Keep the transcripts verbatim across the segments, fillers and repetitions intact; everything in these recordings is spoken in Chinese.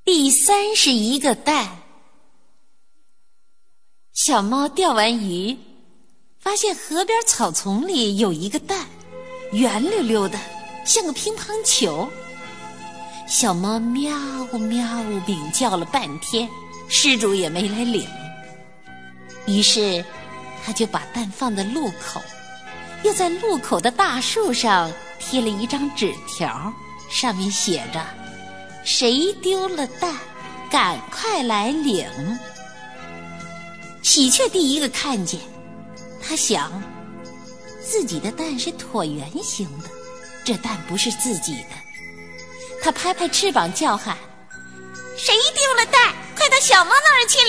第三十一个蛋。小猫钓完鱼，发现河边草丛里有一个蛋，圆溜溜的，像个乒乓球。小猫喵呜喵呜鸣叫了半天，失主也没来领。于是他就把蛋放在路口，又在路口的大树上贴了一张纸条，上面写着：谁丢了蛋，赶快来领。喜鹊第一个看见，他想，自己的蛋是椭圆形的，这蛋不是自己的。他拍拍翅膀叫喊：谁丢了蛋，快到小猫那儿去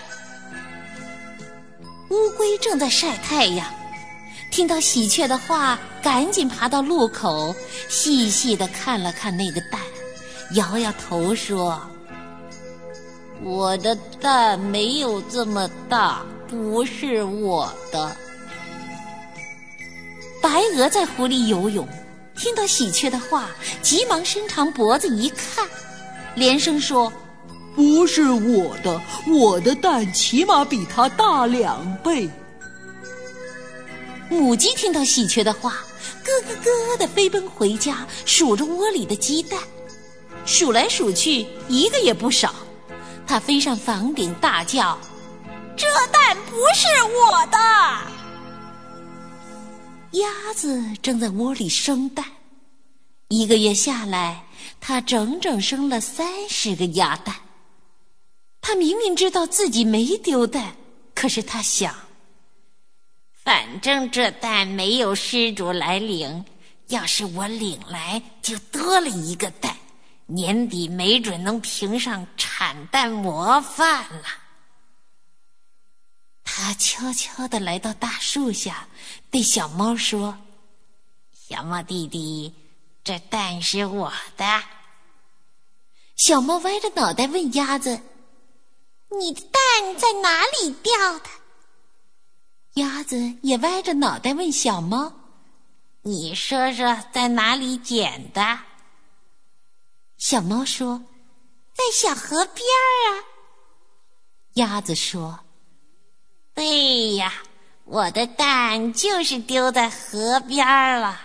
领。乌龟正在晒太阳，听到喜鹊的话，赶紧爬到路口，细细地看了看那个蛋，摇摇头说：我的蛋没有这么大，不是我的。白鹅在湖里游泳，听到喜鹊的话，急忙伸长脖子一看，连声说：不是我的，我的蛋起码比它大两倍。母鸡听到喜鹊的话，咯咯咯地飞奔回家，数着窝里的鸡蛋，数来数去一个也不少。它飞上房顶大叫：这蛋不是我的。鸭子正在窝里生蛋，一个月下来，它整整生了三十个鸭蛋。它明明知道自己没丢蛋，可是它想，反正这蛋没有失主来领，要是我领来就多了一个蛋，年底没准能评上产蛋模范了。他悄悄地来到大树下，对小猫说：小猫弟弟，这蛋是我的。小猫歪着脑袋问鸭子：你的蛋在哪里掉的？鸭子也歪着脑袋问小猫：你说说在哪里捡的？小猫说：在小河边啊。鸭子说：对呀，我的蛋就是丢在河边了。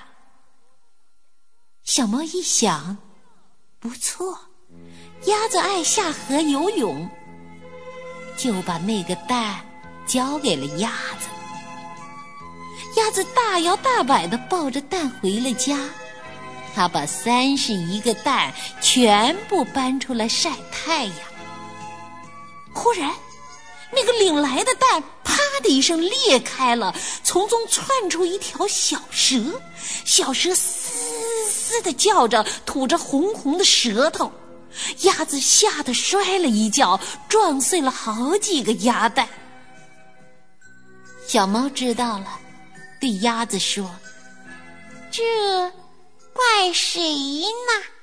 小猫一想，不错，鸭子爱下河游泳，就把那个蛋交给了鸭子。鸭子大摇大摆地抱着蛋回了家，他把三十一个蛋全部搬出来晒太阳。忽然那个领来的蛋啪的一声裂开了，从中窜出一条小蛇，小蛇嘶嘶地叫着，吐着红红的舌头。鸭子吓得摔了一跤，撞碎了好几个鸭蛋。小猫知道了，对鸭子说：这怪谁呢？